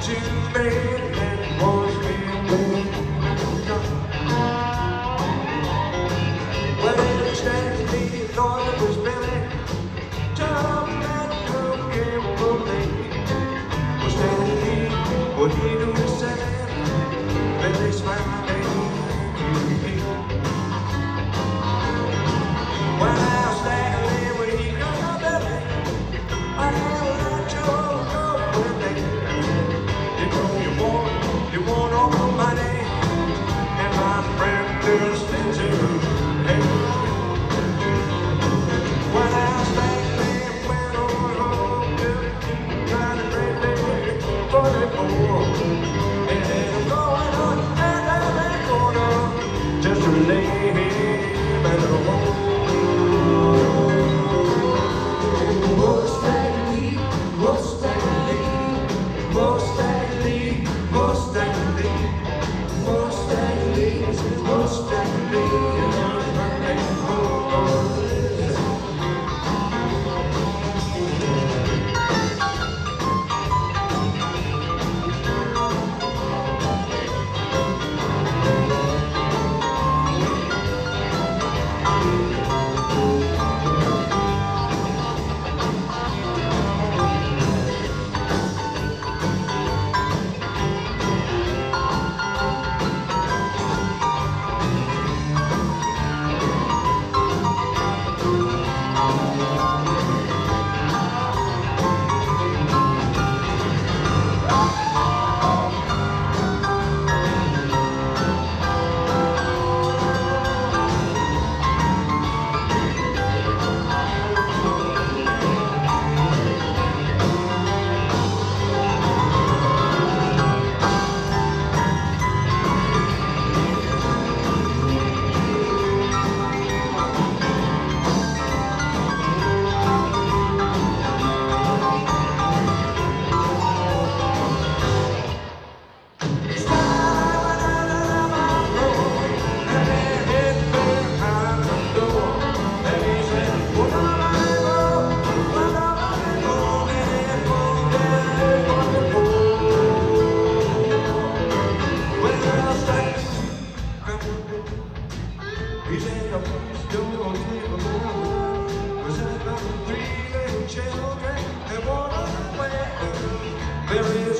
to bed and was me well, he stands me, thought it was Billy. Tom and Cook came from me. Was standing me, what he do is saying, Billy smiling. When I was standing when he got up Billy, I had a lot to go with me. You want all the money, and my friend just into hey. When I was standing went on home, trying to break me for the poor. And I'm going on and I'm going just to lay him at the home. He said, please don't take a move, 'cause I got 3 little children and one on the way. There is